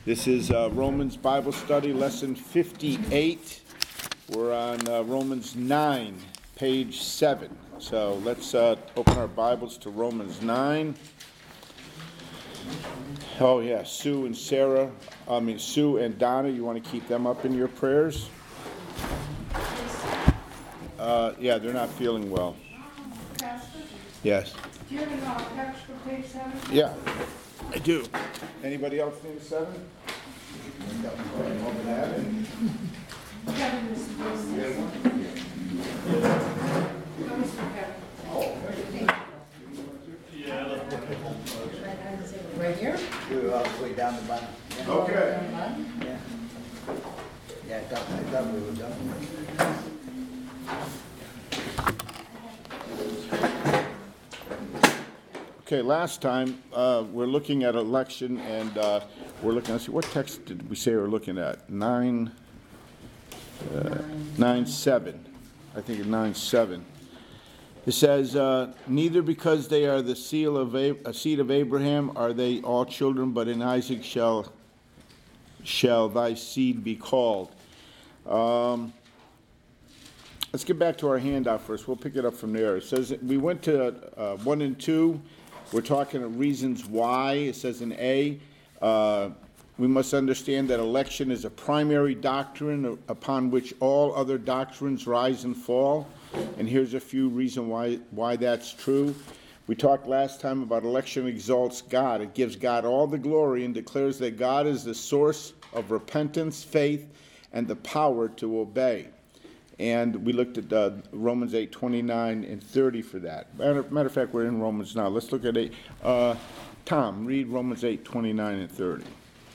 This is Romans Bible Study, Lesson 58. We're on Romans 9, page 7. So let's open our Bibles to Romans 9. Oh yeah, Sue and Donna, you want to keep them up in your prayers? Yeah, they're not feeling well. Pastor, Yes. do you have a text for page 7? Yeah, I do. Anybody else need a 7? Kevin is the business. Comes from Kevin. Right here? Do it all the way down the bottom. Yeah. Okay. Yeah. Yeah, I thought we were done. Okay, last time we're looking at election, and we're looking. Let's see, what text did we say we're looking at? 9:7. I think it's 9:7. It says, "Neither because they are the seed of Abraham are they all children, but in Isaac shall thy seed be called." Let's get back to our handout first. We'll pick it up from there. It says we went to 1 and 2. We're talking of reasons why. It says in A, we must understand that election is a primary doctrine upon which all other doctrines rise and fall. And here's a few reasons why that's true. We talked last time about election exalts God. It gives God all the glory and declares that God is the source of repentance, faith, and the power to obey. And we looked at Romans 8, 29 and 30 for that. Matter of fact, we're in Romans now. Let's look at 8. Tom, read Romans 8, 29 and 30.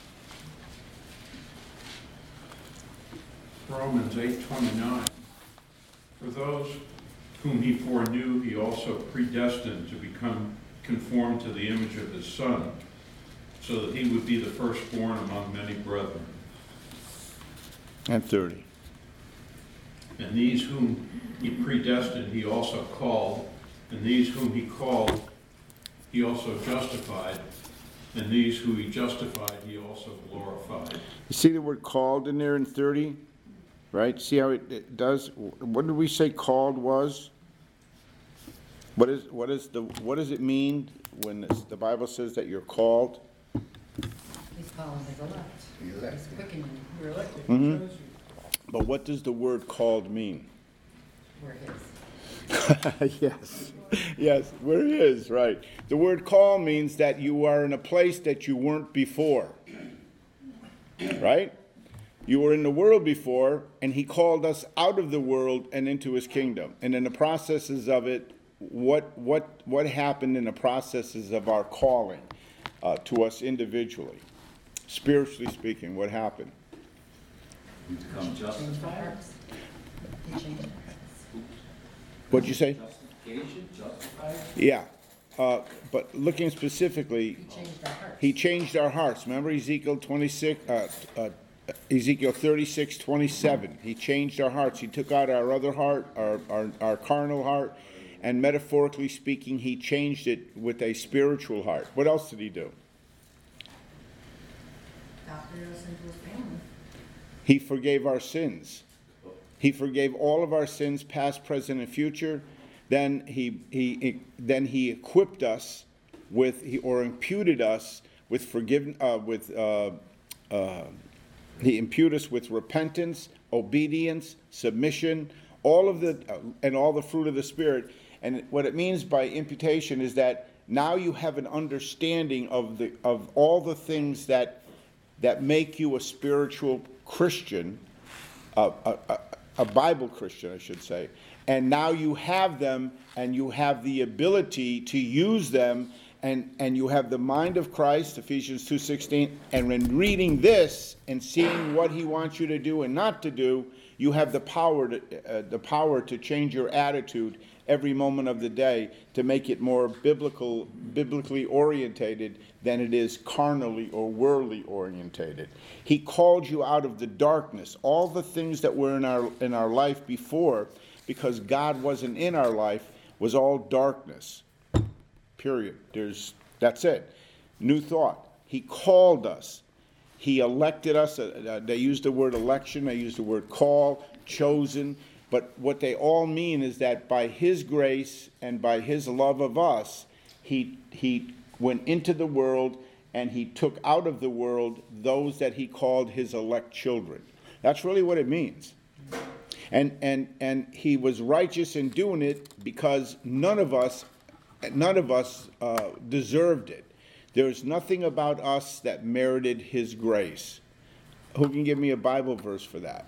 Romans 8:29. For those whom he foreknew, he also predestined to become conformed to the image of his Son, so that he would be the firstborn among many brethren. And 30. And these whom he predestined, he also called. And these whom he called, he also justified. And these who he justified, he also glorified. You see the word called in there in 30? Right? See how it does? What did we say called was? What does it mean when the Bible says that you're called? He's calling his elect. He's quickening. You're elected. Mm-hmm. But what does the word called mean? We're his. Yes, we're his, right. The word call means that you are in a place that you weren't before, right? You were in the world before, and he called us out of the world and into his kingdom. And in the processes of it, what happened in the processes of our calling to us individually? Spiritually speaking, what happened? We become justified. He changed it. What'd you say? Justification, justified. Yeah. But looking specifically, He changed our hearts. Remember Ezekiel 36:27. He changed our hearts. He took out our other heart, our carnal heart, and metaphorically speaking, he changed it with a spiritual heart. What else did he do? Adopted us into his family. He forgave our sins. He forgave all of our sins, past, present, and future. Then he equipped us or imputed us with he imputed us with repentance, obedience, submission, all the fruit of the Spirit. And what it means by imputation is that now you have an understanding of all the things that make you a spiritual Christian, a Bible Christian, I should say. And now you have them, and you have the ability to use them, and you have the mind of Christ, Ephesians 2:16. And when reading this and seeing what he wants you to do and not to do, you have the power to change your attitude every moment of the day to make it more biblically orientated than it is carnally or worldly orientated. He called you out of the darkness, all the things that were in our life before, because God wasn't in our life, was all darkness. Period. That's it. New thought. He called us. He elected us. They use the word election, they use the word call, chosen. But what they all mean is that by his grace and by his love of us, he went into the world and he took out of the world those that he called his elect children. That's really what it means. And he was righteous in doing it because none of us deserved it. There's nothing about us that merited his grace. Who can give me a Bible verse for that?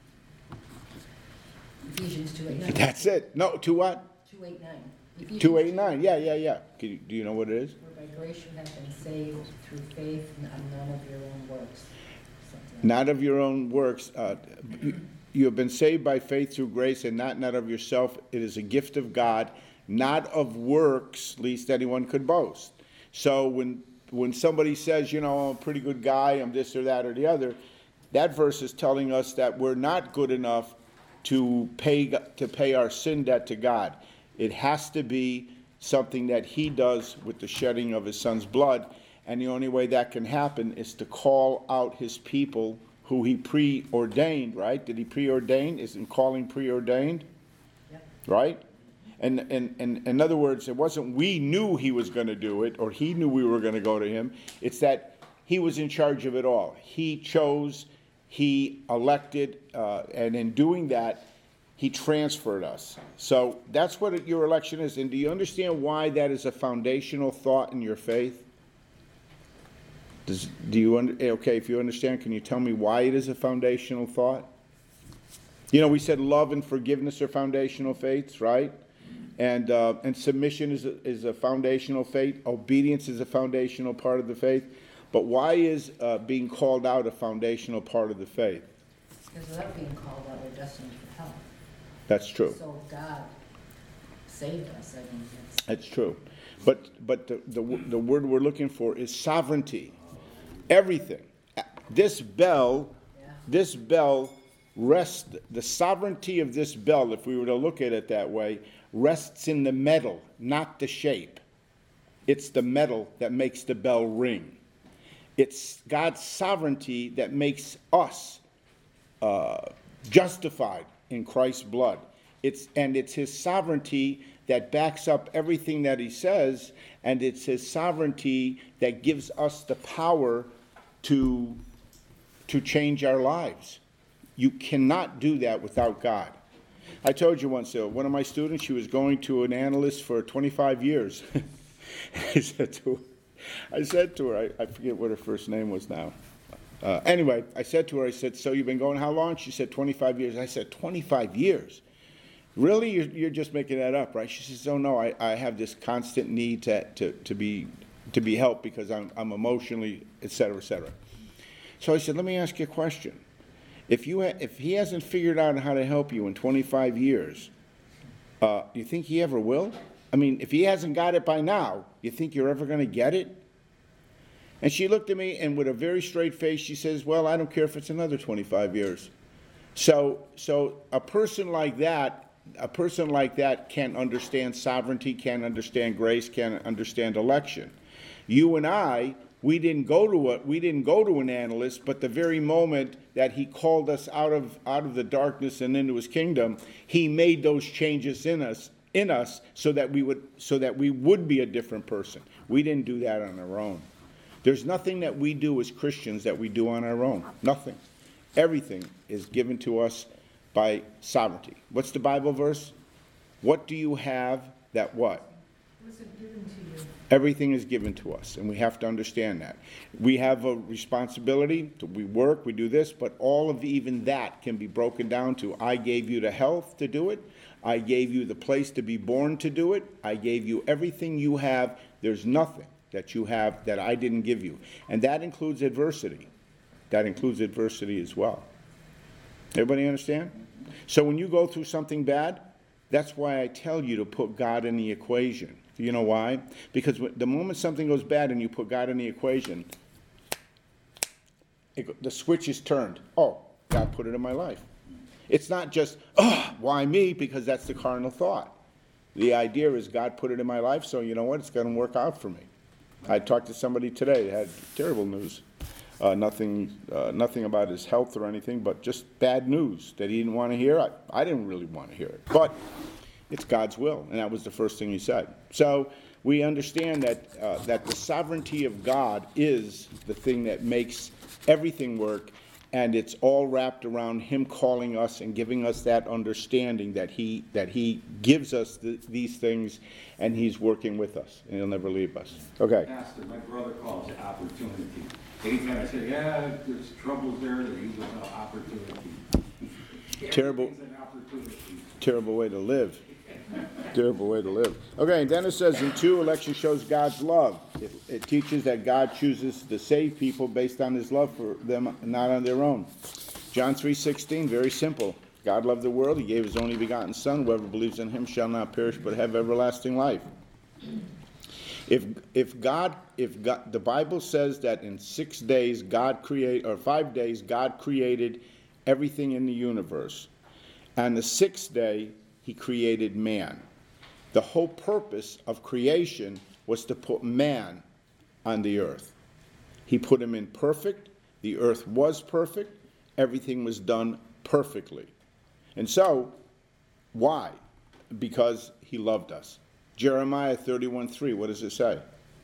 Ephesians 2:8-9. That's it. No, to what? 2:8-9. 2:8-9. Yeah. Do you know what it is? For by grace you have been saved through faith, and none of your own works. Something like Not of your own works. You have been saved by faith through grace, and not of yourself. It is a gift of God, not of works, lest anyone could boast. So when somebody says, I'm a pretty good guy, I'm this or that or the other, that verse is telling us that we're not good enough to pay our sin debt to God. It has to be something that he does with the shedding of his son's blood, and the only way that can happen is to call out his people who he preordained, right? Did he preordain? Isn't calling preordained? Yep. Right? And in other words, it wasn't we knew he was going to do it, or he knew we were going to go to him. It's that he was in charge of it all. He chose, he elected, and in doing that, he transferred us. So that's what your election is. And do you understand why that is a foundational thought in your faith? Okay, if you understand, can you tell me why it is a foundational thought? We said love and forgiveness are foundational faiths, right? And submission is a foundational faith. Obedience is a foundational part of the faith. But why is being called out a foundational part of the faith? Because without being called out, we're destined for hell. That's true. So God saved us. That's true. But the word we're looking for is sovereignty. Everything. This bell rests, the sovereignty of this bell, if we were to look at it that way, rests in the metal, not the shape. It's the metal that makes the bell ring. It's God's sovereignty that makes us justified in Christ's blood. It's his sovereignty that backs up everything that he says, and it's his sovereignty that gives us the power to change our lives. You cannot do that without God. I told you once, one of my students, she was going to an analyst for 25 years. I said to her, I forget what her first name was now. Anyway, I said to her, so you've been going how long? She said 25 years. I said, 25 years? Really? You're just making that up, right? She says, oh no, I have this constant need to be helped because I'm emotionally, et cetera, et cetera. So I said, let me ask you a question. If he hasn't figured out how to help you in 25 years, you think he ever will? I mean, if he hasn't got it by now, you think you're ever going to get it? And she looked at me, and with a very straight face, she says, well, I don't care if it's another 25 years. So a person like that can't understand sovereignty, can't understand grace, can't understand election. You and I, we didn't go to an analyst, but the very moment that he called us out of the darkness and into his kingdom, he made those changes in us so that we would be a different person. We didn't do that on our own. There's nothing that we do as Christians that we do on our own. Nothing. Everything is given to us by sovereignty. What's the Bible verse? What do you have that what? Was it given to you? Everything is given to us, and we have to understand that. We have a responsibility, we work, we do this, but all of even that can be broken down to, I gave you the health to do it, I gave you the place to be born to do it, I gave you everything you have. There's nothing that you have that I didn't give you. And that includes adversity. That includes adversity as well. Everybody understand? So when you go through something bad, that's why I tell you to put God in the equation. You know why? Because the moment something goes bad and you put God in the equation, the switch is turned. Oh, God put it in my life. It's not just, why me? Because that's the carnal thought. The idea is God put it in my life, so you know what? It's going to work out for me. I talked to somebody today that had terrible news. Nothing about his health or anything, but just bad news that he didn't want to hear. I didn't really want to hear it, but it's God's will, and that was the first thing he said. So we understand that the sovereignty of God is the thing that makes everything work, and it's all wrapped around him calling us and giving us that understanding that he gives us these things, and he's working with us, and he'll never leave us. Okay. Pastor, my brother calls it opportunity. Anytime I say, yeah, there's troubles there, that he goes, no, opportunity. Terrible. Everything's an opportunity. Terrible way to live. Terrible way to live. Okay, and then it says in 2, election shows God's love. It teaches that God chooses to save people based on his love for them, not on their own. John 3:16, very simple. God loved the world, he gave his only begotten Son. Whoever believes in him shall not perish but have everlasting life. If God, the Bible says that in 6 days God created, or 5 days God created everything in the universe. On the 6th day, he created man. The whole purpose of creation was to put man on the earth. He put him in perfect. The earth was perfect. Everything was done perfectly. And so, why? Because he loved us. Jeremiah 31:3, what does it say?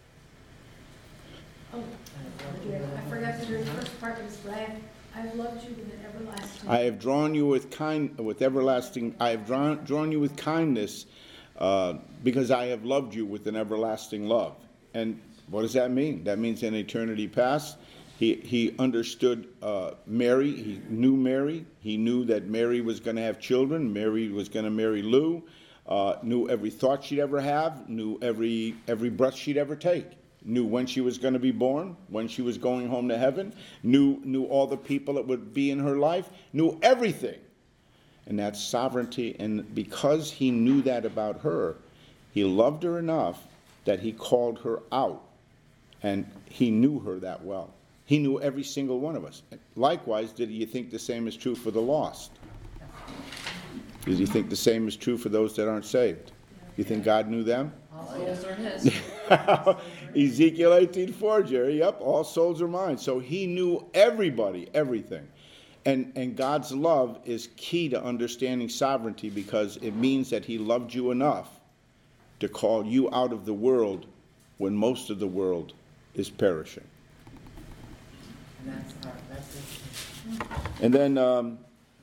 Oh, I forgot the very first part of this, but I've loved you with an everlasting. I have drawn you with everlasting. I have drawn you with kindness, because I have loved you with an everlasting love. And what does that mean? That means in eternity past, he understood Mary. He knew Mary. He knew that Mary was going to have children. Mary was going to marry Lou. Knew every thought she'd ever have. Knew every breath she'd ever take. Knew when she was going to be born, when she was going home to heaven, knew all the people that would be in her life, knew everything. And that's sovereignty. And because he knew that about her, he loved her enough that he called her out. And he knew her that well. He knew every single one of us. Likewise, did you think the same is true for the lost? Did you think the same is true for those that aren't saved? You think God knew them? All souls are his. Ezekiel 18:4, Jerry. Yep, all souls are mine. So he knew everybody, everything. And God's love is key to understanding sovereignty, because it means that he loved you enough to call you out of the world when most of the world is perishing. And that's it. And then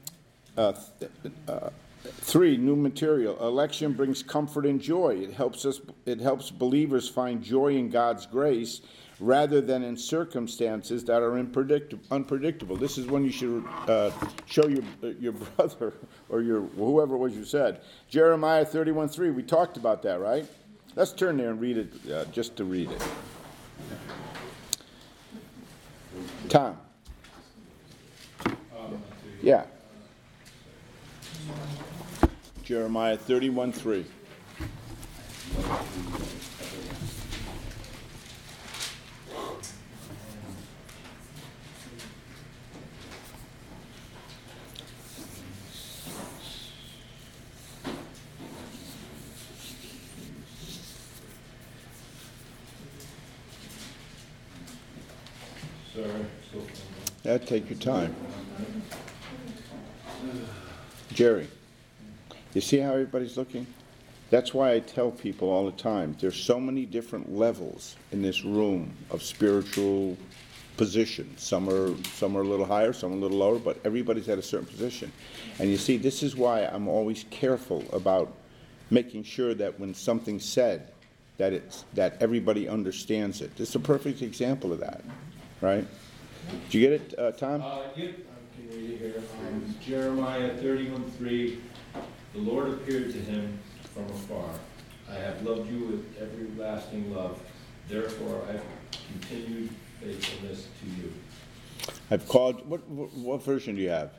3, new material. Election brings comfort and joy. It helps believers find joy in God's grace rather than in circumstances that are unpredictable. This is when you should show your brother or your whoever it was you said. Jeremiah 31:3. We talked about that, right? Let's turn there and read it, just to read it. Tom. Yeah. Jeremiah 31:3. Sorry, take your time. Jerry. You see how everybody's looking? That's why I tell people all the time, there's so many different levels in this room of spiritual position. Some are a little higher, some a little lower, but everybody's at a certain position. And you see, this is why I'm always careful about making sure that when something's said, that everybody understands it. This is a perfect example of that, right? Did you get it, Tom? Yep, I can read it here. Jeremiah 31:3. The Lord appeared to him from afar. I have loved you with everlasting love. Therefore, I have continued faithfulness to you. I've called. What version do you have?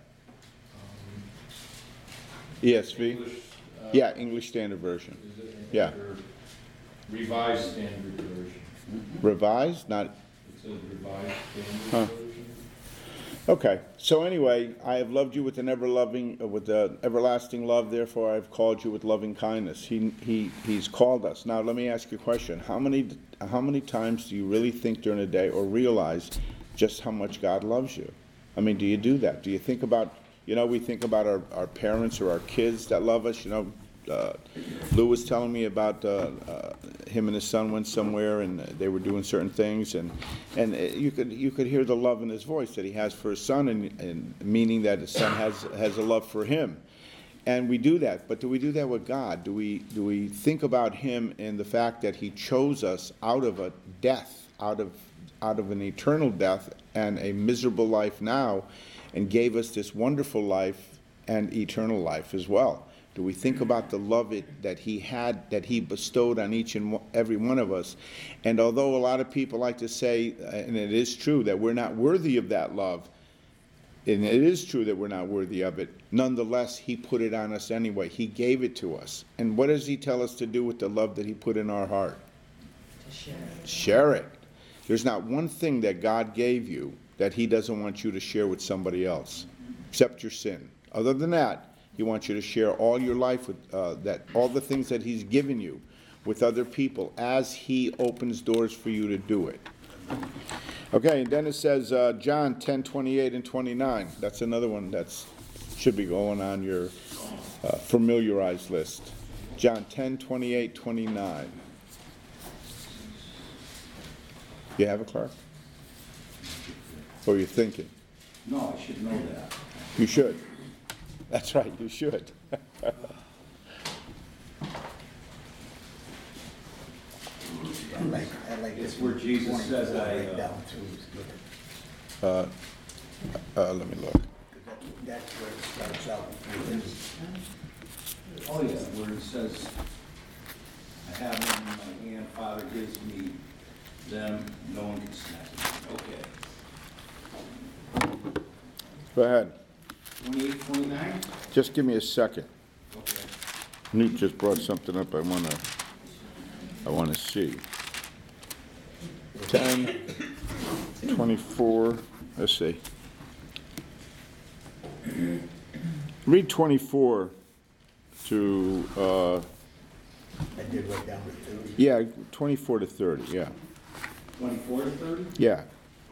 ESV. English, Yeah, English Standard Version. Is it Yeah. Revised Standard Version. Revised, not. It says Revised Standard Huh. Version. Okay. So anyway, I have loved you with an everlasting love. Therefore, I have called you with loving kindness. He's called us. Now, let me ask you a question. How many times do you really think during a day, or realize just how much God loves you. I mean, do you do that? Do you think about, we think about our parents or our kids that love us. Lou was telling me about him and his son went somewhere and they were doing certain things, and you could hear the love in his voice that he has for his son, and meaning that his son has a love for him. And we do that, but do we do that with God? Do we think about him and the fact that he chose us out of a death, out of an eternal death and a miserable life now, and gave us this wonderful life and eternal life as well? Do we think about the love that he bestowed on each and every one of us? And although a lot of people like to say, and it is true, that we're not worthy of that love, and it is true that we're not worthy of it, nonetheless, he put it on us anyway. He gave it to us. And what does he tell us to do with the love that he put in our heart? To share it. Share it. There's not one thing that God gave you that he doesn't want you to share with somebody else, except your sin. Other than that, he wants you to share all your life with all the things that he's given you with other people as he opens doors for you to do it. Okay, and then it says John 10:28 and 29. That's another one that should be going on your familiarized list. John 10:28, 29. You have it, Clark? Or you're thinking? No, I should know that. You should. That's right, you should. I like It's this where Jesus says, right I, down through. Let me look. That's where it starts out. oh yeah, where it says, I have them in my hand, Father gives me them, no one can snatch them. Okay. Go ahead. 28, 29? Just give me a second. Okay. Newt just brought something up I wanna see. 10, 24, let's see. Read 24 to, I did right down to 30. yeah, 24 to 30, yeah. 24 to 30? Yeah.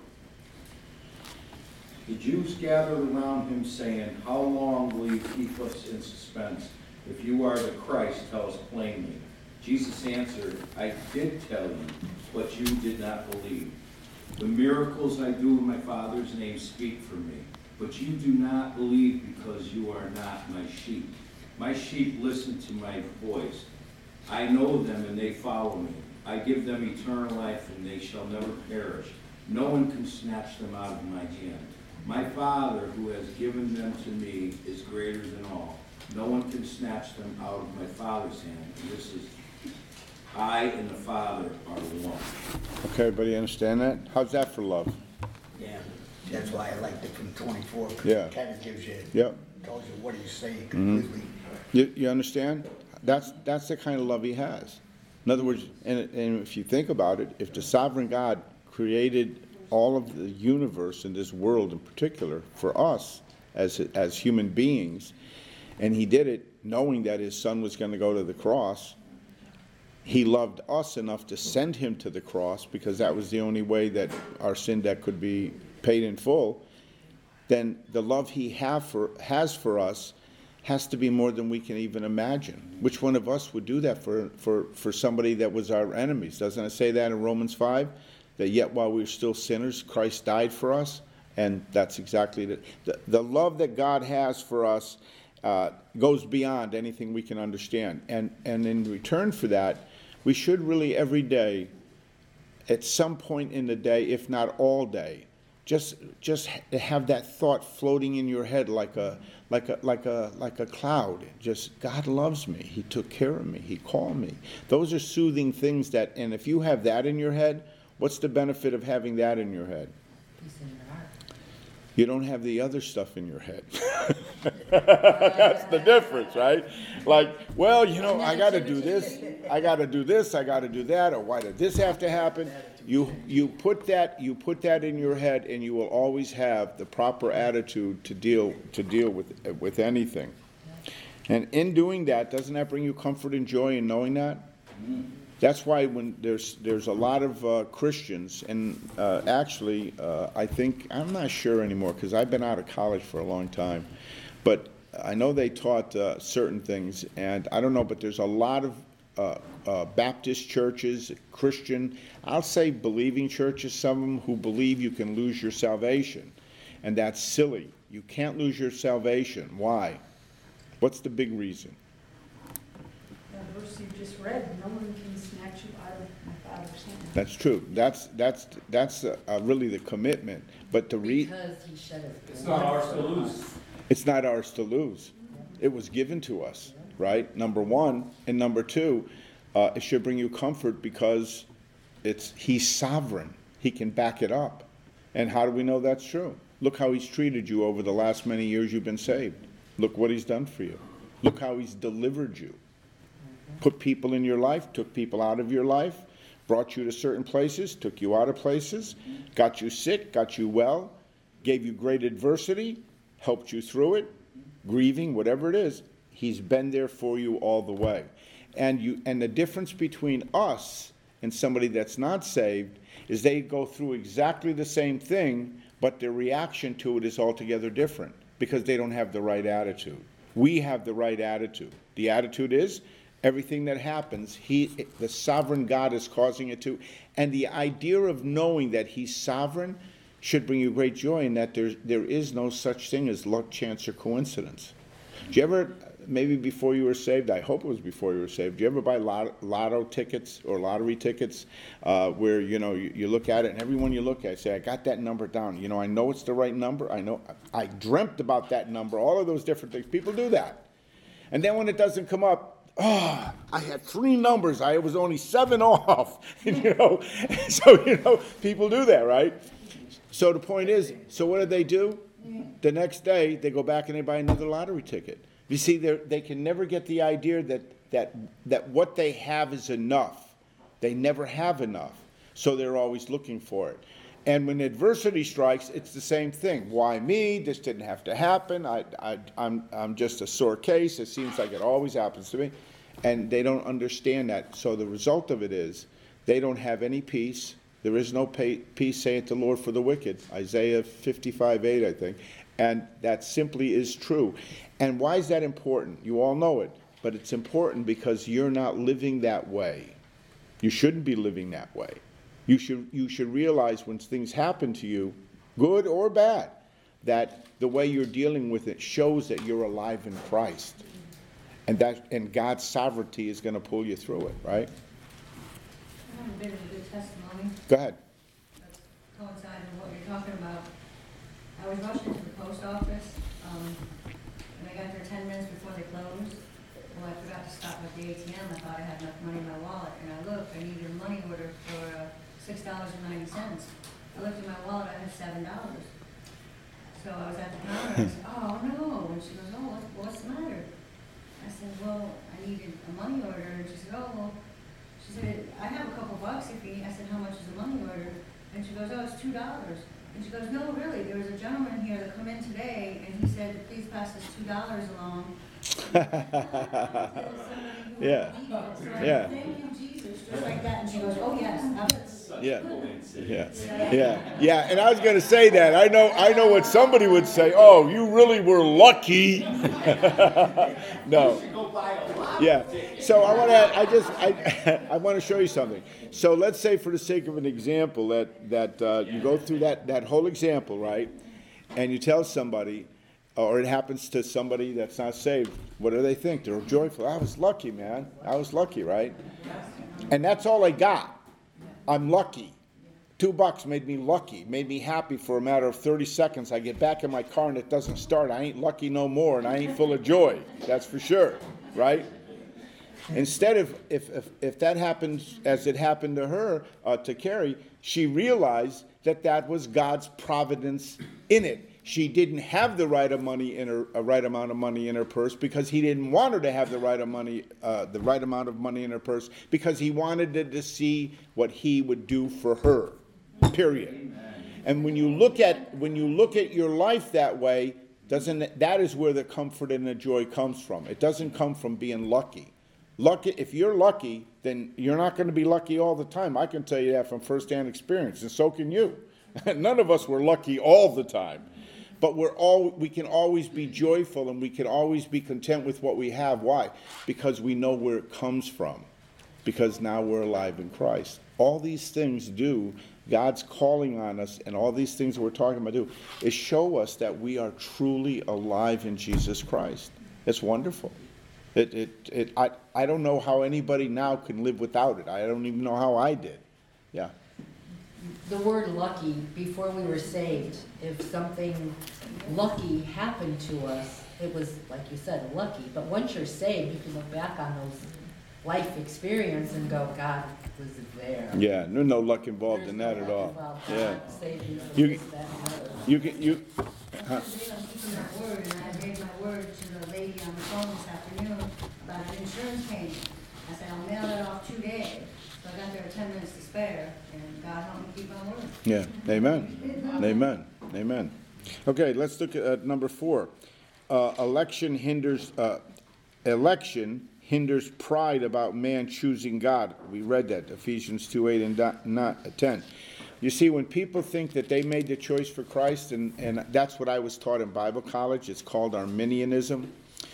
The Jews gathered around him, saying, how long will you keep us in suspense? If you are the Christ, tell us plainly. Jesus answered, I did tell you, but you did not believe. The miracles I do in my Father's name speak for me, but you do not believe because you are not my sheep. My sheep listen to my voice. I know them and they follow me. I give them eternal life and they shall never perish. No one can snatch them out of my hand. My Father, who has given them to me, is greater than all. No one can snatch them out of my Father's hand. And this is, I and the Father are one. Okay, everybody understand that? How's that for love? Yeah, that's why I liked it from 24, because Yeah. it kind of gives you, Yep. tells you what he's saying completely. You understand? That's the kind of love he has. In other words, and if you think about it, if the sovereign God created all of the universe in this world in particular for us as human beings, and he did it knowing that his son was going to go to the cross, he loved us enough to send him to the cross because that was the only way that our sin debt could be paid in full. Then the love he has for us has to be more than we can even imagine. Which one of us would do that for somebody that was our enemies? Doesn't it say that in Romans 5? That yet while we were still sinners, Christ died for us? And that's exactly the love that God has for us goes beyond anything we can understand. And in return for that, we should really every day, at some point in the day, if not all day, just have that thought floating in your head like a cloud. Just, God loves me. He took care of me. He called me. Those are soothing things that, and if you have that in your head, what's the benefit of having that in your head? Peace in your heart. You don't have the other stuff in your head. That's the difference, right? Like, well, I got to do this, I got to do this, I got to do that, or why did this have to happen? You put that in your head, and you will always have the proper attitude to deal with anything. And in doing that, doesn't that bring you comfort and joy in knowing that? That's why when there's a lot of Christians, and actually, I think, I'm not sure anymore, because I've been out of college for a long time, but I know they taught certain things, and I don't know, but there's a lot of Baptist churches, Christian, I'll say believing churches, some of them who believe you can lose your salvation, and that's silly. You can't lose your salvation. Why? What's the big reason? The verse you just read, no one can snatch you out of my Father's hand. That's true. That's really the commitment. But to read, Because he shed his blood. It's not ours to for lose. us. it's not ours to lose. It was given to us, right? Number one, and number two, it should bring you comfort because he's sovereign. He can back it up. And how do we know that's true? Look how he's treated you over the last many years you've been saved. Look what he's done for you. Look how he's delivered you. Put people in your life, took people out of your life, brought you to certain places, took you out of places, got you sick, got you well, gave you great adversity, helped you through it, grieving, whatever it is. He's been there for you all the way. And the difference between us and somebody that's not saved is they go through exactly the same thing, but their reaction to it is altogether different because they don't have the right attitude. We have the right attitude. The attitude is everything that happens, the sovereign God is causing it to. And the idea of knowing that he's sovereign should bring you great joy in that there is no such thing as luck, chance, or coincidence. Did you ever, maybe before you were saved, I hope it was before you were saved, did you ever buy lotto tickets or lottery tickets where, you look at it and everyone you look at say, I got that number down. I know it's the right number. I dreamt about that number, all of those different things. People do that. And then when it doesn't come up, I had 3 numbers. I was only 7 off. So people do that, right? So the point is, so what do? The next day, they go back and they buy another lottery ticket. You see, they can never get the idea that what they have is enough. They never have enough. So they're always looking for it. And when adversity strikes, it's the same thing. Why me? This didn't have to happen. I'm just a sore case. It seems like it always happens to me. And they don't understand that. So the result of it is they don't have any peace. There is no peace, saith the Lord, for the wicked. Isaiah 55:8, I think. And that simply is true. And why is that important? You all know it. But it's important because you're not living that way. You shouldn't be living that way. You should realize when things happen to you, good or bad, that the way you're dealing with it shows that you're alive in Christ. And God's sovereignty is going to pull you through it, right? I have a bit of a good testimony Go ahead. that's coinciding with what you're talking about. I was rushing to the post office, and I got there 10 minutes before they closed. Well, I forgot to stop at the ATM. I thought I had enough money in my wallet, and I looked, I needed a money order for $6.90. I looked in my wallet, I had $7. So I was at the counter, and I said, oh no, and she goes, oh, what's the matter? I said, well, I needed a money order, and she said, oh, well, she said, I have a couple bucks if you need. I said, how much is the money order? And she goes, oh, it's $2. And she goes, no, really, there was a gentleman here that come in today, and he said, please pass this $2 along. Yeah. So Yeah. thank you, Jesus, just like that. And she goes, oh, yes. Yeah. And I was going to say that. I know what somebody would say. Oh, you really were lucky. No. Yeah. So I want to show you something. So let's say, for the sake of an example, that you go through that whole example, right? And you tell somebody, or it happens to somebody that's not saved, what do they think? They're joyful. I was lucky, man. I was lucky, right? And that's all I got. I'm lucky. $2 made me lucky, made me happy for a matter of 30 seconds. I get back in my car and it doesn't start. I ain't lucky no more, and I ain't full of joy. That's for sure, right? Instead of, if that happens as it happened to her, to Carrie, she realized that was God's providence in it. She didn't have the right amount of money in her purse because he didn't want her to have the right amount of money in her purse because he wanted her to see what he would do for her. Period. And when you look at your life that way, that is where the comfort and the joy comes from. It doesn't come from being lucky. Lucky, if you're lucky, then you're not going to be lucky all the time. I can tell you that from firsthand experience, and so can you. None of us were lucky all the time. But we can always be joyful, and we can always be content with what we have. Why? Because we know where it comes from. Because now we're alive in Christ. All these things do, God's calling on us, and all these things we're talking about do, is show us that we are truly alive in Jesus Christ. It's wonderful. I don't know how anybody now can live without it. I don't even know how I did. Yeah. The word lucky, before we were saved, if something lucky happened to us, it was, like you said, lucky. But once you're saved, you can look back on those life experience and go, God was there. Yeah, no luck involved There's in no that at luck all. involved. Yeah. God saved you from You- this, that, and the other. Huh? I'm keeping my word, and I gave my word to the lady on the phone this afternoon about an insurance payment. I said, I'll mail it off 2 days. So I got there with 10 minutes to spare, and God helped me keep my word. Yeah, amen. Amen. Amen. Okay, let's look at number 4. Election hinders pride about man choosing God. We read that, Ephesians 2:8 and 10. You see, when people think that they made the choice for Christ, and that's what I was taught in Bible college, it's called Arminianism.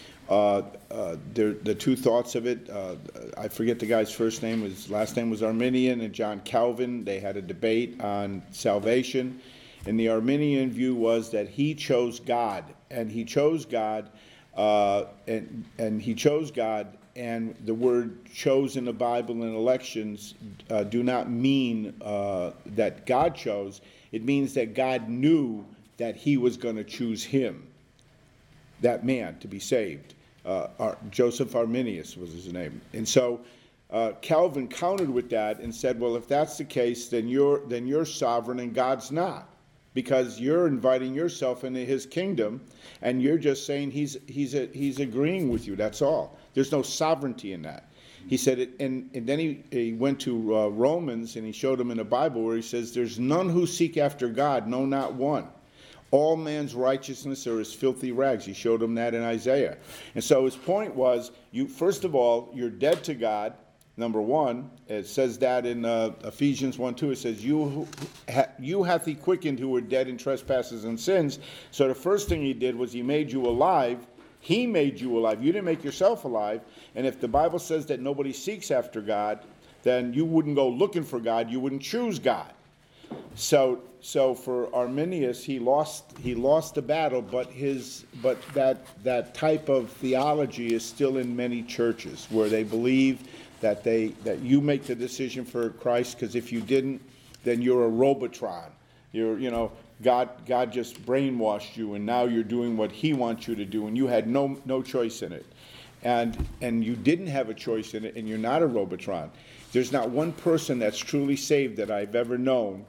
The two thoughts of it, I forget the guy's first name, his last name was Arminian, and John Calvin. They had a debate on salvation, and the Arminian view was that he chose God, and he chose God, and he chose God, and the word chose in the Bible in elections do not mean that God chose. It means that God knew that he was going to choose him, that man, to be saved. Joseph Arminius was his name. And so Calvin countered with that and said, well, if that's the case, then you're sovereign and God's not, because you're inviting yourself into his kingdom, and you're just saying he's agreeing with you. That's all. There's no sovereignty in that. He said it, and then he went to Romans, and he showed him in the Bible where he says, there's none who seek after God, no, not one. All man's righteousness are as filthy rags. He showed him that in Isaiah. And so his point was, first of all, you're dead to God, number one. It says that in Ephesians 1:2. It says, you hath he quickened who were dead in trespasses and sins. So the first thing he did was he made you alive. He made you alive. You didn't make yourself alive. And if the Bible says that nobody seeks after God, then you wouldn't go looking for God. You wouldn't choose God. So for Arminius, he lost the battle, but that type of theology is still in many churches, where they believe that you make the decision for Christ, because if you didn't, then you're a Robotron. God just brainwashed you, and now you're doing what he wants you to do, and you had no choice in it. And you didn't have a choice in it, and you're not a Robotron. There's not one person that's truly saved that I've ever known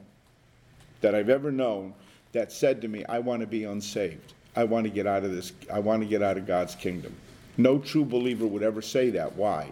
that said to me, I want to be unsaved. I want to get out of this. I want to get out of God's kingdom. No true believer would ever say that. Why?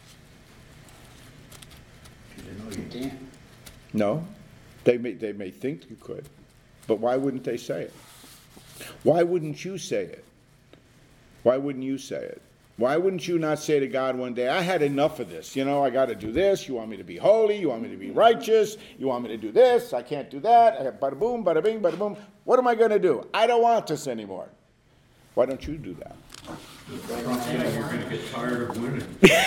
You know you can't. No. They may think you could, but why wouldn't they say it? Why wouldn't you say it? Why wouldn't you say it? Why wouldn't you not say to God one day, I had enough of this. I got to do this. You want me to be holy. You want me to be righteous. You want me to do this. I can't do that. I have bada boom, bada bing, bada boom. What am I going to do? I don't want this anymore. Why don't you do that? Yeah, we're going to get tired of winning.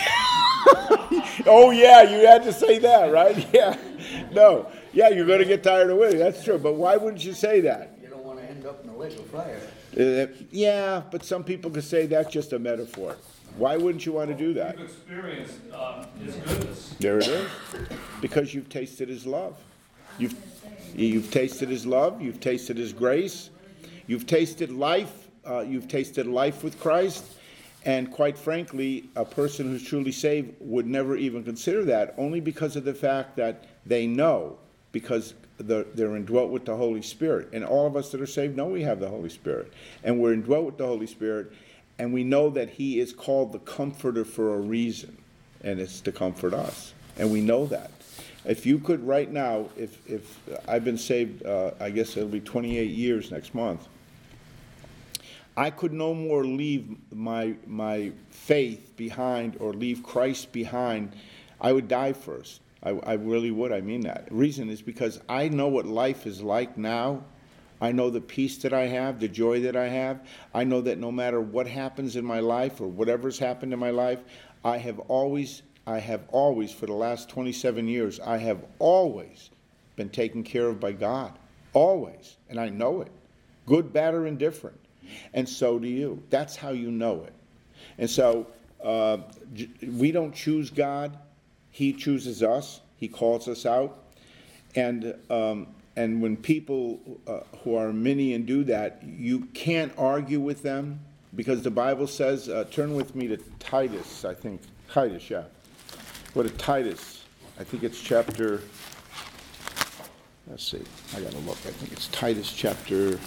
Oh, yeah, you had to say that, right? Yeah. No. Yeah, you're going to get tired of winning. That's true. But why wouldn't you say that? You don't want to end up in the lake of fire. Yeah, but some people could say that's just a metaphor. Why wouldn't you want to do that? You've experienced his goodness. There it is. Because you've tasted his love. You've tasted his love. You've tasted his grace. You've tasted life. You've tasted life with Christ. And quite frankly, a person who's truly saved would never even consider that, only because of the fact that they know, because they're indwelt with the Holy Spirit. And all of us that are saved know we have the Holy Spirit. And we're indwelt with the Holy Spirit, and we know that he is called the Comforter for a reason, and it's to comfort us. And we know that. If you could right now, if I've been saved, I guess it'll be 28 years next month, I could no more leave my faith behind or leave Christ behind. I would die first. I really would. I mean that. The reason is because I know what life is like now. I know the peace that I have, the joy that I have. I know that no matter what happens in my life or whatever's happened in my life, I have always, for the last 27 years, I have always been taken care of by God. Always. And I know it. Good, bad, or indifferent. And so do you. That's how you know it. And so we don't choose God. He chooses us. He calls us out. And when people who are Arminian do that, you can't argue with them, because the Bible says, turn with me to Titus, I think. Titus, yeah. Go to Titus. I think it's chapter, let's see, I got to look. I think it's Titus chapter,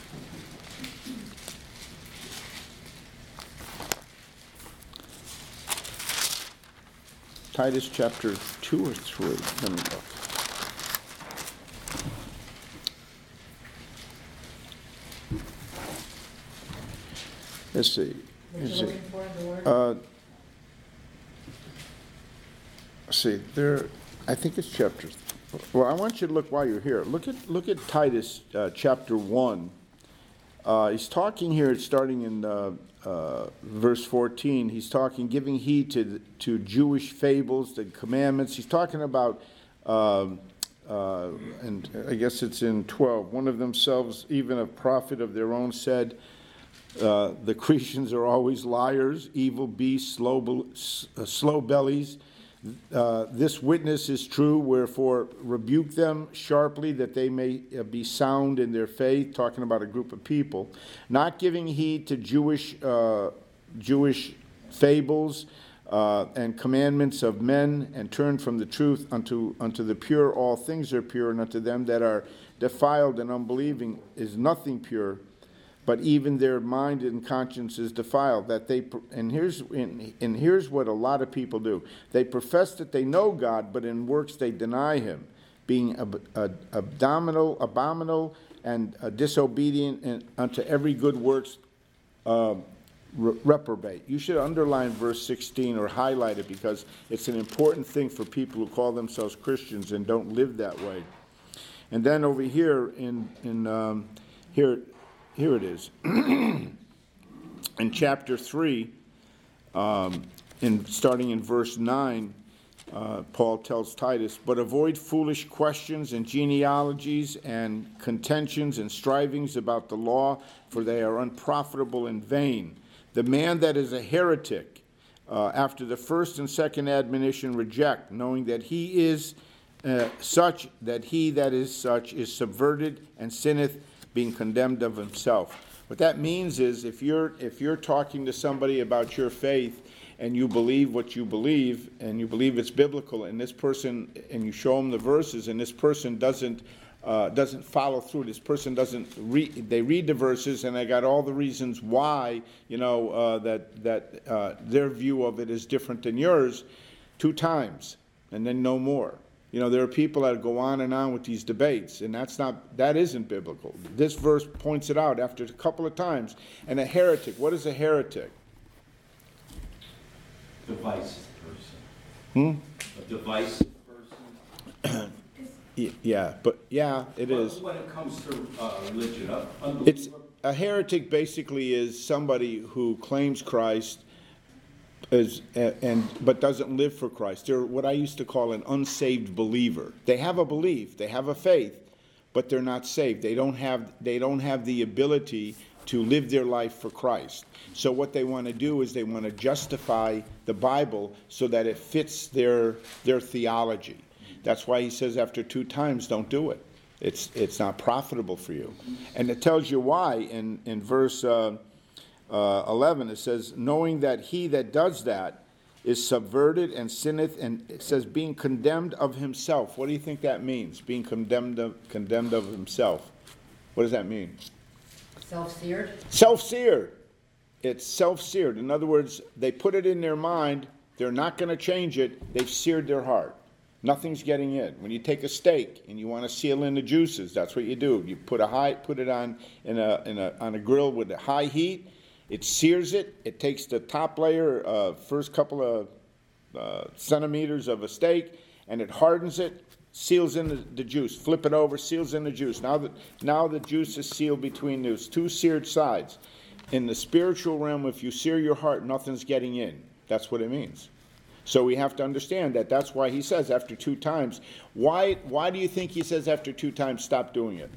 Titus chapter 2 or 3. Let me look. Let's see. What you looking for in the word? Let's see. There, I think it's chapter. Well, I want you to look while you're here. Look at Titus chapter 1. He's talking here, starting in verse 14. He's talking, giving heed to Jewish fables, the commandments. He's talking about, and I guess it's in 12. One of themselves, even a prophet of their own, said, the Cretians are always liars, evil beasts, slow bellies. This witness is true, wherefore rebuke them sharply, that they may be sound in their faith, talking about a group of people, not giving heed to Jewish fables and commandments of men, and turn from the truth unto the pure. All things are pure, and unto them that are defiled and unbelieving is nothing pure, but even their mind and conscience is defiled. And here's what a lot of people do. They profess that they know God, but in works they deny him, being abominable and disobedient unto every good works, reprobate. You should underline verse 16 or highlight it, because it's an important thing for people who call themselves Christians and don't live that way. And then over here here it is. In chapter 3, starting in verse 9, Paul tells Titus, but avoid foolish questions and genealogies and contentions and strivings about the law, for they are unprofitable and vain. The man that is a heretic, after the first and second admonition, reject, knowing that he is such, that he that is such is subverted and sinneth, being condemned of himself. What that means is, if you're talking to somebody about your faith, and you believe what you believe, and you believe it's biblical, and this person, and you show them the verses, and this person doesn't follow through. This person doesn't read. They read the verses, and they got all the reasons why, that their view of it is different than yours, 2 times, and then no more. There are people that go on and on with these debates, and that isn't biblical. This verse points it out after a couple of times. And a heretic, what is a heretic? Divisive person. A divisive person. It is. When it comes to religion, It's a heretic basically is somebody who claims Christ, but doesn't live for Christ. They're what I used to call an unsaved believer. They have a belief, they have a faith, but they're not saved. They don't have the ability to live their life for Christ. So what they want to do is they want to justify the Bible so that it fits their theology. That's why he says after 2 times, don't do it. It's not profitable for you. And it tells you why in verse 11, it says, knowing that he that does that is subverted and sinneth, and it says being condemned of himself. What do you think that means, being condemned of himself? What does that mean? Self-seared? Self-seared. It's self-seared. In other words, they put it in their mind, they're not going to change it, they've seared their heart. Nothing's getting in. When you take a steak and you want to seal in the juices, that's what you do. You put it on on a grill with a high heat. It sears it. It takes the top layer, first couple of centimeters of a steak, and it hardens it, seals in the juice. Flip it over, seals in the juice. Now the juice is sealed between those two seared sides. In the spiritual realm, if you sear your heart, nothing's getting in. That's what it means. So we have to understand that. That's why he says after 2 times. Why do you think he says after 2 times, stop doing it?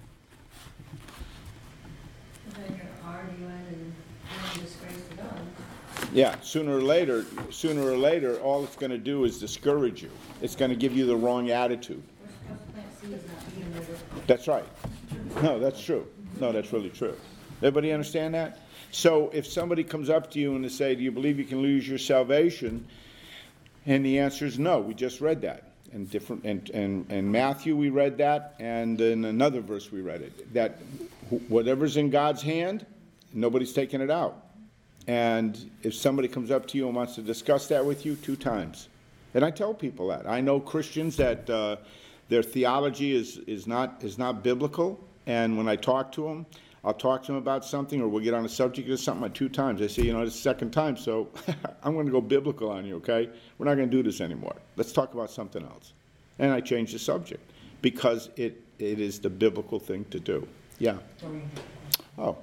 Then you're arguing and doing disgrace to God. Yeah, sooner or later, all it's going to do is discourage you. It's going to give you the wrong attitude. We're supposed to plant seeds, not beat them over. That's right. No, that's true. No, that's really true. Everybody understand that? So if somebody comes up to you and they say, do you believe you can lose your salvation? And the answer is no. We just read that. In Matthew we read that, and in another verse we read it. That whatever's in God's hand, nobody's taking it out. And if somebody comes up to you and wants to discuss that with you, 2 times. And I tell people that. I know Christians that their theology is not biblical, and when I talk to them, I'll talk to them about something, or we'll get on a subject or something 2 times. I say, this is the 2nd time, so I'm going to go biblical on you, okay? We're not going to do this anymore. Let's talk about something else. And I change the subject because it is the biblical thing to do. Yeah. Oh.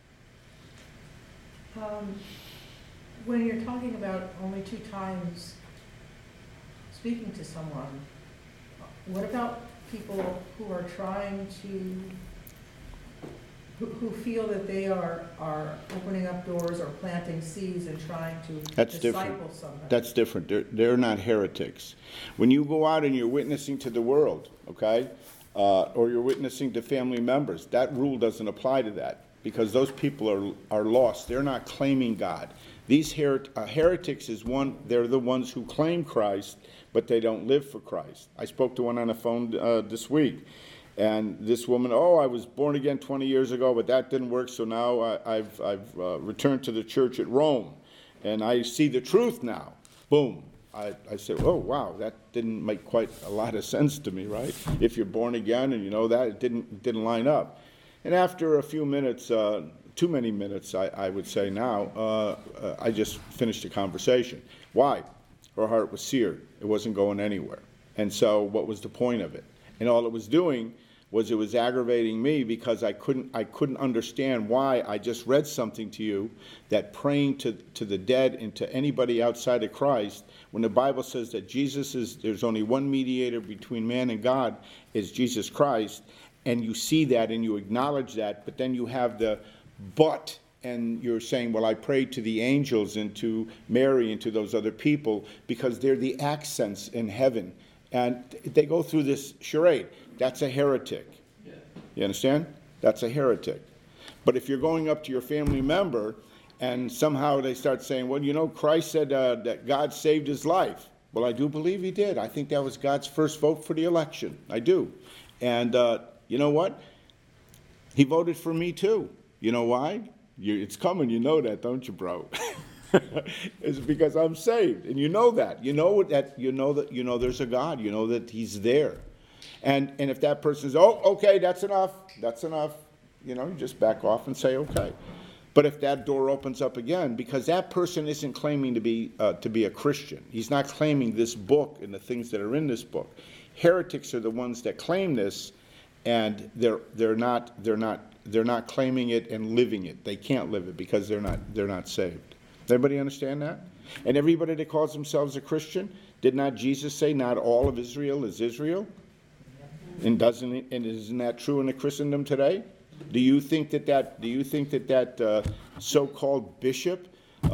When you're talking about only 2 times speaking to someone, what about people who are trying to, who feel that they are opening up doors or planting seeds and trying to disciple somebody? That's different. They're not heretics. When you go out and you're witnessing to the world, okay, or you're witnessing to family members, that rule doesn't apply to that because those people are lost. They're not claiming God. These heretics is they're the ones who claim Christ, but they don't live for Christ. I spoke to one on the phone this week. And this woman, I was born again 20 years ago, but that didn't work, so now I've returned to the church at Rome, and I see the truth now. Boom. I said, oh, wow, that didn't make quite a lot of sense to me, right? If you're born again and you know that, it didn't line up. And after a few minutes, too many minutes, I would say now, I just finished the conversation. Why? Her heart was seared. It wasn't going anywhere. And so what was the point of it? And all it was doing was it was aggravating me because I couldn't understand why I just read something to you that praying to the dead and to anybody outside of Christ, when the Bible says that there's only one mediator between man and God, is Jesus Christ, and you see that and you acknowledge that, but then you have the but, and you're saying, well, I prayed to the angels and to Mary and to those other people because they're the accents in heaven. And they go through this charade. That's a heretic. You understand? That's a heretic. But if you're going up to your family member and somehow they start saying, well, Christ said that God saved his life. Well, I do believe he did. I think that was God's first vote for the election. I do. And you know what? He voted for me too. You know why? It's coming. You know that, don't you, bro? It's because I'm saved, and you know that. You know there's a God. You know that he's there. And if that person says, okay, that's enough, you just back off and say, okay. But if that door opens up again, because that person isn't claiming to be a Christian. He's not claiming this book and the things that are in this book. Heretics are the ones that claim this, and they're not claiming it and living it. They can't live it because they're not saved. Everybody understand that? And everybody that calls themselves a Christian, did not Jesus say not all of Israel is Israel? And isn't that true in the Christendom today? Do you think that so-called bishop,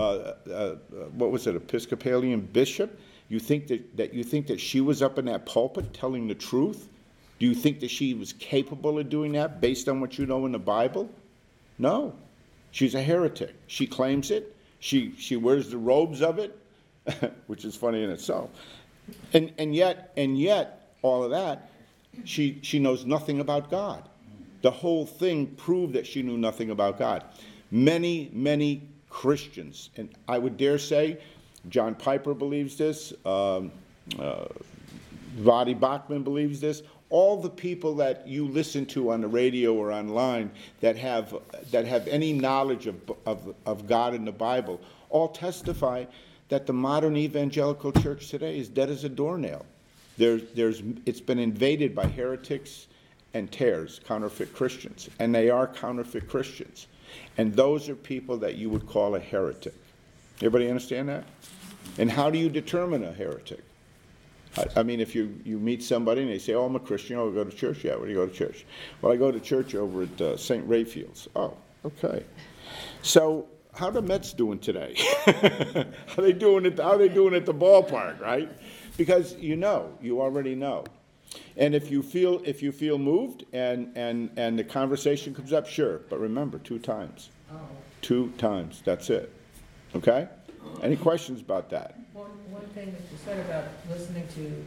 what was it, Episcopalian bishop? You think that she was up in that pulpit telling the truth? Do you think that she was capable of doing that based on what you know in the Bible? No. She's a heretic. She claims it. She wears the robes of it, which is funny in itself. And yet, all of that, she knows nothing about God. The whole thing proved that she knew nothing about God. Many, many Christians, and I would dare say, John Piper believes this, Voddie Bachman believes this. All the people that you listen to on the radio or online that have any knowledge of God and the Bible all testify that the modern evangelical church today is dead as a doornail. It's been invaded by heretics and tares, counterfeit Christians, and they are counterfeit Christians. And those are people that you would call a heretic. Everybody understand that? And how do you determine a heretic? I mean, if you meet somebody and they say, oh, I'm a Christian, oh, I go to church. Yeah, where do you go to church? Well, I go to church over at St. Rayfield's. Oh, okay. So how are the Mets doing today? How are they doing at the ballpark, right? Because you already know. And if you feel moved and the conversation comes up, sure. But remember, 2 times. Oh. 2 times, that's it. Okay? Any questions about that? One thing that you said about listening to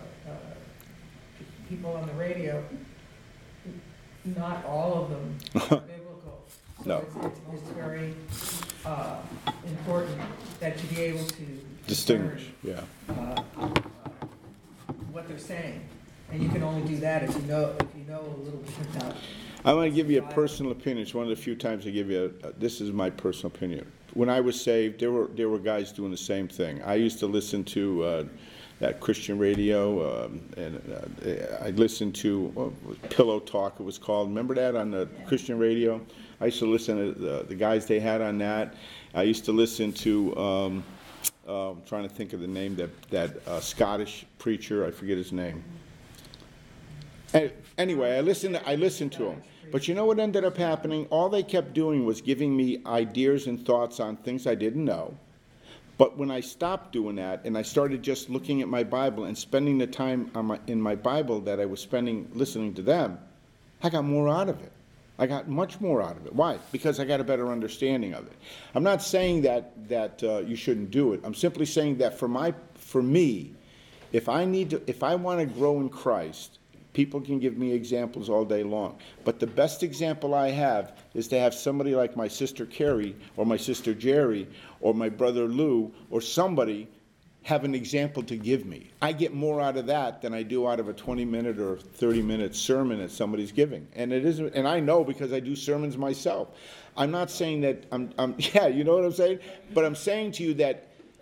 people on the radio, not all of them are biblical. So No. it's very important that you be able to Distinguish, yeah. what they're saying. And you can only do that if you know a little bit about. I'm going to give you a personal opinion. It's one of the few times I give you this is my personal opinion. When I was saved, there were guys doing the same thing. I used to listen to that Christian radio, and I listened to Pillow Talk, it was called. Remember that on the Christian radio? I used to listen to the guys they had on that. I used to listen to, I'm trying to think of the name, that Scottish preacher, I forget his name. Anyway, I listened to him. But you know what ended up happening? All they kept doing was giving me ideas and thoughts on things I didn't know. But when I stopped doing that and I started just looking at my Bible and spending the time in my Bible that I was spending listening to them, I got more out of it. I got much more out of it. Why? Because I got a better understanding of it. I'm not saying that you shouldn't do it. I'm simply saying that for me, if I want to grow in Christ, people can give me examples all day long. But the best example I have is to have somebody like my sister Carrie or my sister Jerry or my brother Lou or somebody have an example to give me. I get more out of that than I do out of a 20-minute or 30-minute sermon that somebody's giving. And it isn't, and I know because I do sermons myself. I'm not saying that yeah, you know what I'm saying? But I'm saying to you that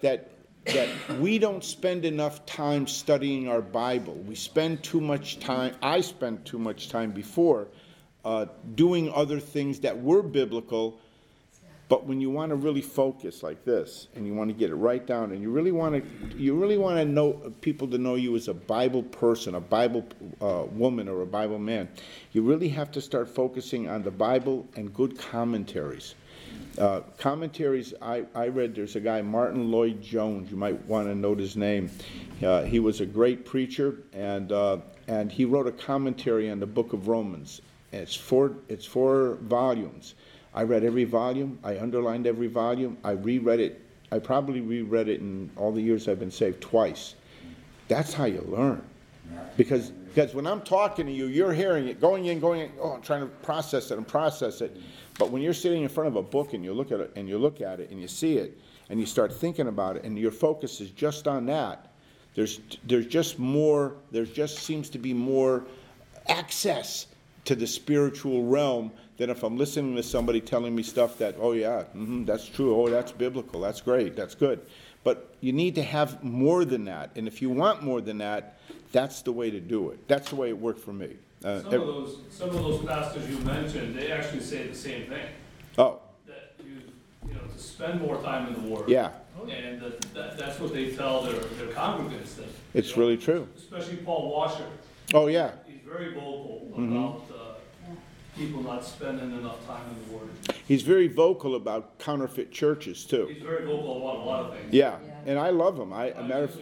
we don't spend enough time studying our Bible. We spend too much time, I spent too much time before doing other things that were biblical, but when you want to really focus like this, and you want to get it right down, and you really want to know people to know you as a Bible person, a Bible woman, or a Bible man, you really have to start focusing on the Bible and good commentaries. Commentaries, I read, there's a guy, Martin Lloyd-Jones, you might want to note his name. He was a great preacher, and he wrote a commentary on the book of Romans. And it's four volumes. I read every volume. I underlined every volume. I reread it. I probably reread it in all the years I've been saved twice. That's how you learn. Because when I'm talking to you, you're hearing it, going in, oh, I'm trying to process it. But when you're sitting in front of a book and you look at it and you see it and you start thinking about it and your focus is just on that, there's just seems to be more access to the spiritual realm than if I'm listening to somebody telling me stuff that, oh yeah, that's true, oh that's biblical, that's great, that's good. But you need to have more than that. And if you want more than that, that's the way to do it. That's the way it worked for me. Some of those pastors you mentioned, they actually say the same thing. Oh. That you know, to spend more time in the Word. Yeah. And that's what they tell their congregants. That, it's really true. Especially Paul Washer. Oh yeah. He's very vocal about people not spending enough time in the Word. He's very vocal about counterfeit churches too. He's very vocal about a lot of things. Yeah, and I love him. I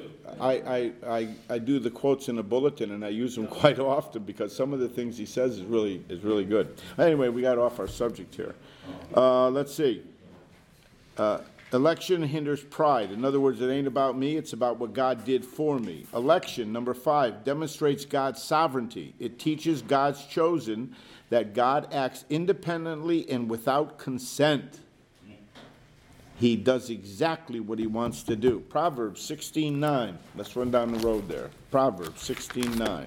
do the quotes in the bulletin, and I use them quite often because some of the things he says is really good. Anyway, we got off our subject here. Let's see. Election hinders pride. In other words, it ain't about me, it's about what God did for me. Election, number 5, demonstrates God's sovereignty. It teaches God's chosen that God acts independently and without consent. He does exactly what he wants to do. Proverbs 16:9. Let's run down the road there. Proverbs 16:9.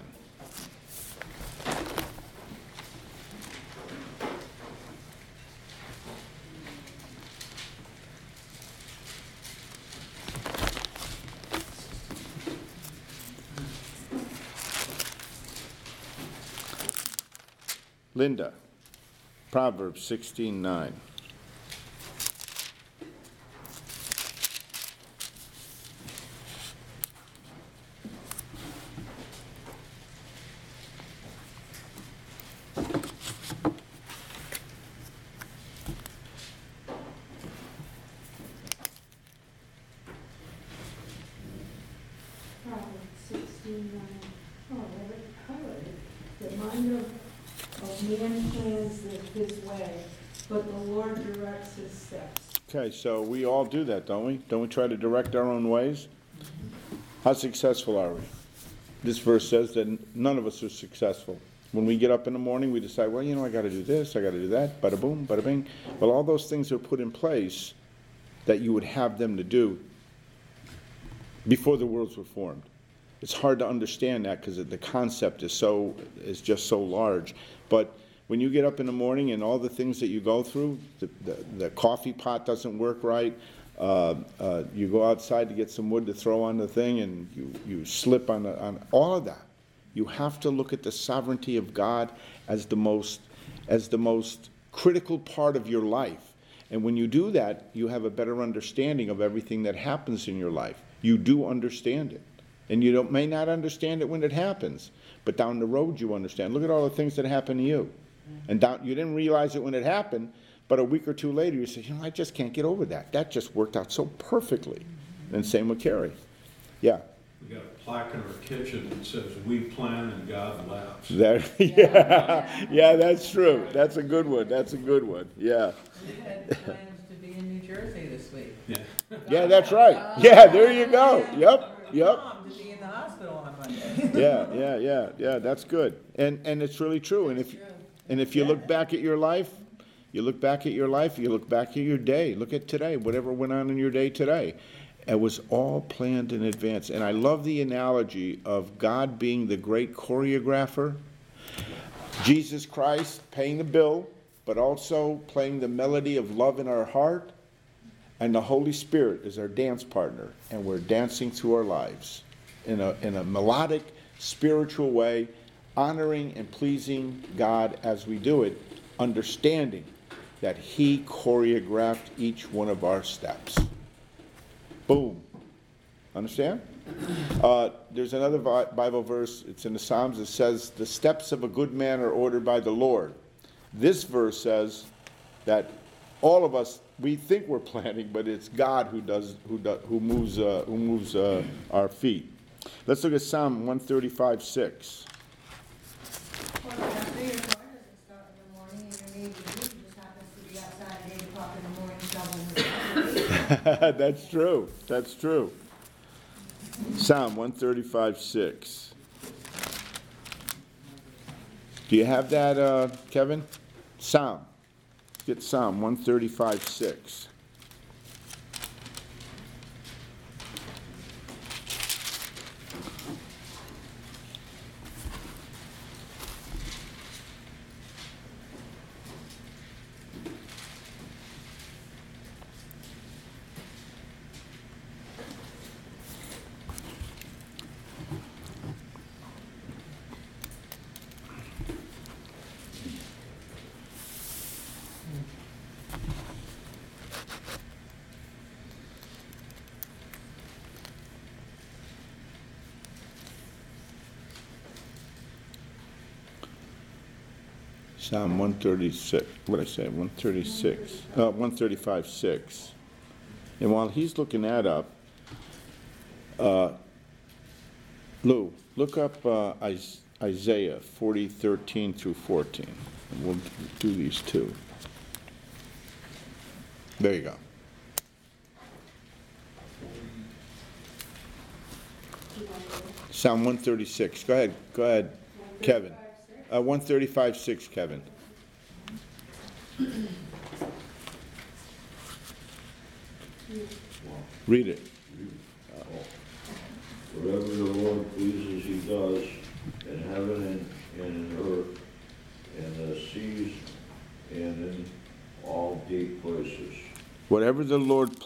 Linda, Proverbs 16:9. Proverbs 16:9. Oh, I have it highlighted. The mind of man plans his way, but the Lord directs his steps. Okay, so we all do that, don't we? Don't we try to direct our own ways? How successful are we? This verse says that none of us are successful. When we get up in the morning, we decide, well, I got to do this, I got to do that, bada boom, bada bing. Well, all those things are put in place that you would have them to do before the worlds were formed. It's hard to understand that because the concept is just so large. But when you get up in the morning and all the things that you go through, the coffee pot doesn't work right, you go outside to get some wood to throw on the thing and you slip on all of that. You have to look at the sovereignty of God as the most critical part of your life. And when you do that, you have a better understanding of everything that happens in your life. You do understand it. And you may not understand it when it happens, but down the road you understand. Look at all the things that happen to you. And you didn't realize it when it happened, but a week or two later you say, I just can't get over that. That just worked out so perfectly. And same with Carrie. Yeah. We got a plaque in our kitchen that says, "We plan and God laughs." Yeah, that's true. That's a good one. That's a good one. Yeah. We had plans to be in New Jersey this week. Yeah. Yeah, that's right. Yeah, there you go. Yep. Mom to be in the hospital on Monday. Yeah, that's good. And it's really true. And if you look back at your life, you look back at your day, look at today, whatever went on in your day today. It was all planned in advance. And I love the analogy of God being the great choreographer, Jesus Christ paying the bill, but also playing the melody of love in our heart, and the Holy Spirit is our dance partner, and we're dancing through our lives in a melodic, spiritual way, honoring and pleasing God as we do it, understanding that He choreographed each one of our steps. Boom. Understand? There's another Bible verse, it's in the Psalms, it says, "The steps of a good man are ordered by the Lord." This verse says that all of us, we think we're planning, but it's God who moves our feet. Let's look at Psalm 135:6. Well, after your car doesn't start in the morning and your neighbor just happens to be outside at 8 o'clock in the morning shoveling the That's true. That's true. Psalm 135:6. Do you have that, Kevin? Psalm. Get Psalm 135:6. Psalm 136, what did I say, 136, 135:6. And while he's looking that up, Lou, look up Isaiah 40:13 through 14. And we'll do these two. There you go. Psalm 136. Go ahead, Kevin. 135:6, Kevin. Read it. Whatever the Lord pleases, he does, in heaven and in earth, in the seas, and in all deep places. Whatever the Lord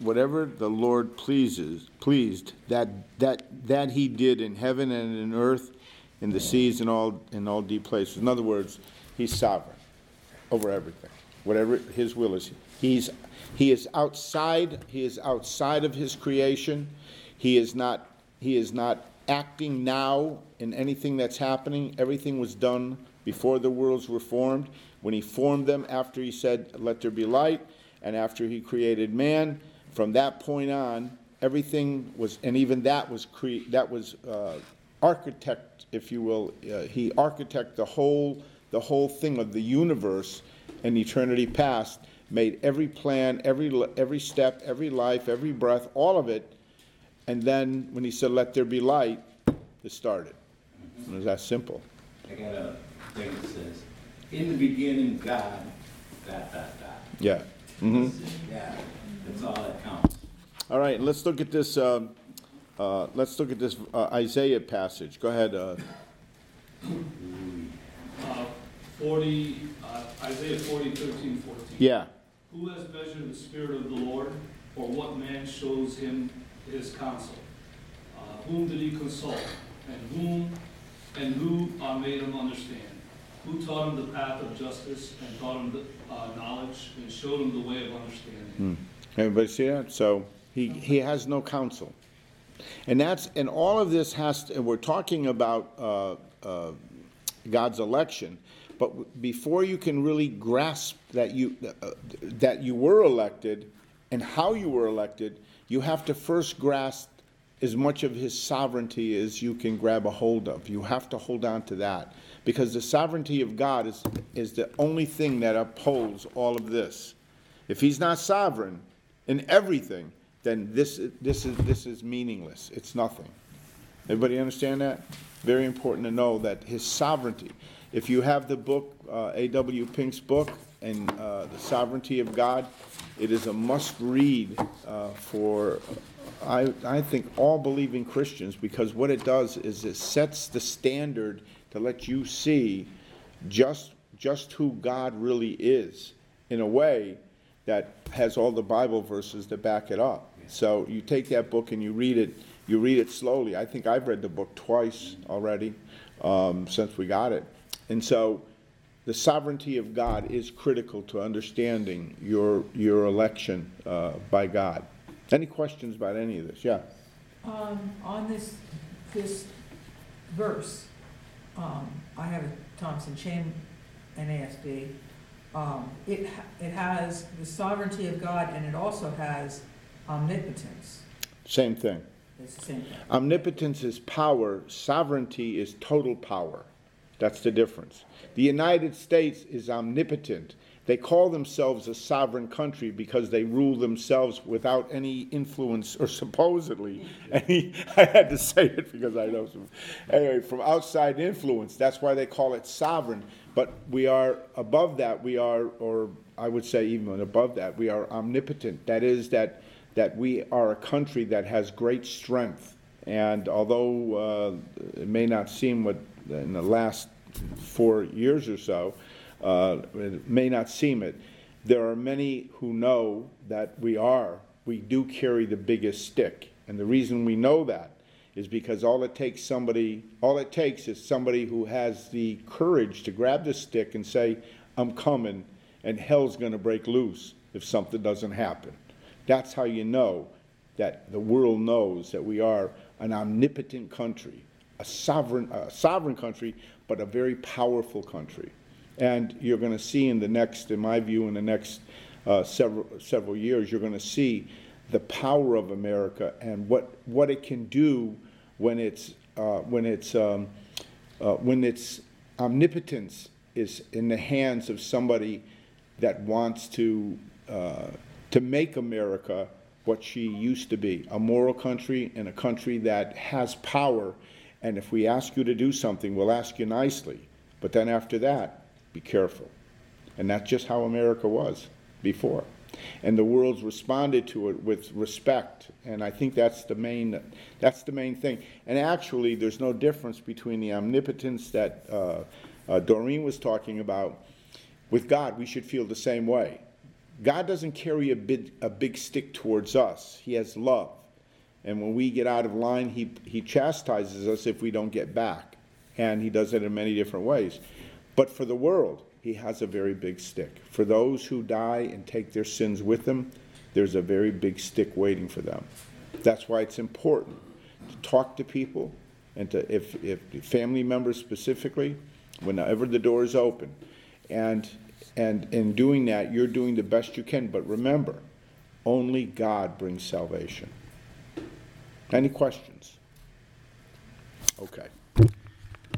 pleased, that he did in heaven and in earth, in the seas and all deep places. In other words, he's sovereign over everything. Whatever his will is. He is outside of his creation. He is not acting now in anything that's happening. Everything was done before the worlds were formed. When he formed them, after he said, "Let there be light," and after he created man, from that point on, everything was, and even that was architect, if you will. He architected the whole thing of the universe in eternity past, made every plan, every step, every life, every breath, all of it. And then when he said, "Let there be light," it started. It was that simple. I got a thing that says, "In the beginning, God, ... Yeah. Mm-hmm. Yeah, that's all that counts. All right, let's look at this. Isaiah passage. Go ahead. 13, 14. Yeah. Who has measured the Spirit of the Lord, or what man shows him his counsel? Whom did he consult, and who made him understand? Who taught him the path of justice, and taught him the knowledge, and showed him the way of understanding?" Everybody see that? So he has no counsel, and all of this we're talking about God's election. But before you can really grasp that you were elected and how you were elected, you have to first grasp as much of his sovereignty as you can grab a hold of. You have to hold on to that, because the sovereignty of God is the only thing that upholds all of this. If he's not sovereign in everything, then this is meaningless. It's nothing. Everybody understand that? Very important to know that his sovereignty. If you have the book, A.W. Pink's book, and The Sovereignty of God, it is a must-read for, I think, all believing Christians, because what it does is it sets the standard to let you see just who God really is, in a way that has all the Bible verses that back it up. So you take that book and you read it slowly. I think I've read the book twice already since we got it. And so the sovereignty of God is critical to understanding your election by God. Any questions about any of this? Yeah. On this verse, I have a Thompson Chain NASB. It has the sovereignty of God, and it also has omnipotence. Same thing. It's the same thing. Omnipotence is power. Sovereignty is total power. That's the difference. The United States is omnipotent. They call themselves a sovereign country because they rule themselves without any influence, or supposedly any. I had to say it because I know some. Anyway, from outside influence. That's why they call it sovereign. But we are above that. We are, or I would say even above that, we are omnipotent. That is that we are a country that has great strength. And although it may not seem what in the last 4 years or so, it may not seem it, there are many who know that we do carry the biggest stick. And the reason we know that is because all it takes is somebody who has the courage to grab the stick and say, "I'm coming," and hell's going to break loose if something doesn't happen. That's how you know that the world knows that we are an omnipotent country, a sovereign country, but a very powerful country. And you're going to see in my view, in the next several years, you're going to see the power of America and what it can do when its omnipotence is in the hands of somebody that wants to make America what she used to be, a moral country and a country that has power. And if we ask you to do something, we'll ask you nicely. But then after that, be careful. And that's just how America was before. And the world's responded to it with respect, and I think that's the main thing. And actually, there's no difference between the omnipotence that Doreen was talking about. With God, we should feel the same way. God doesn't carry a big stick towards us. He has love. And when we get out of line, he chastises us if we don't get back. And he does it in many different ways. But for the world, he has a very big stick. For those who die and take their sins with them, there's a very big stick waiting for them. That's why it's important to talk to people, and to, if family members specifically, whenever the door is open. And in doing that, you're doing the best you can. But remember, only God brings salvation. Any questions? Okay.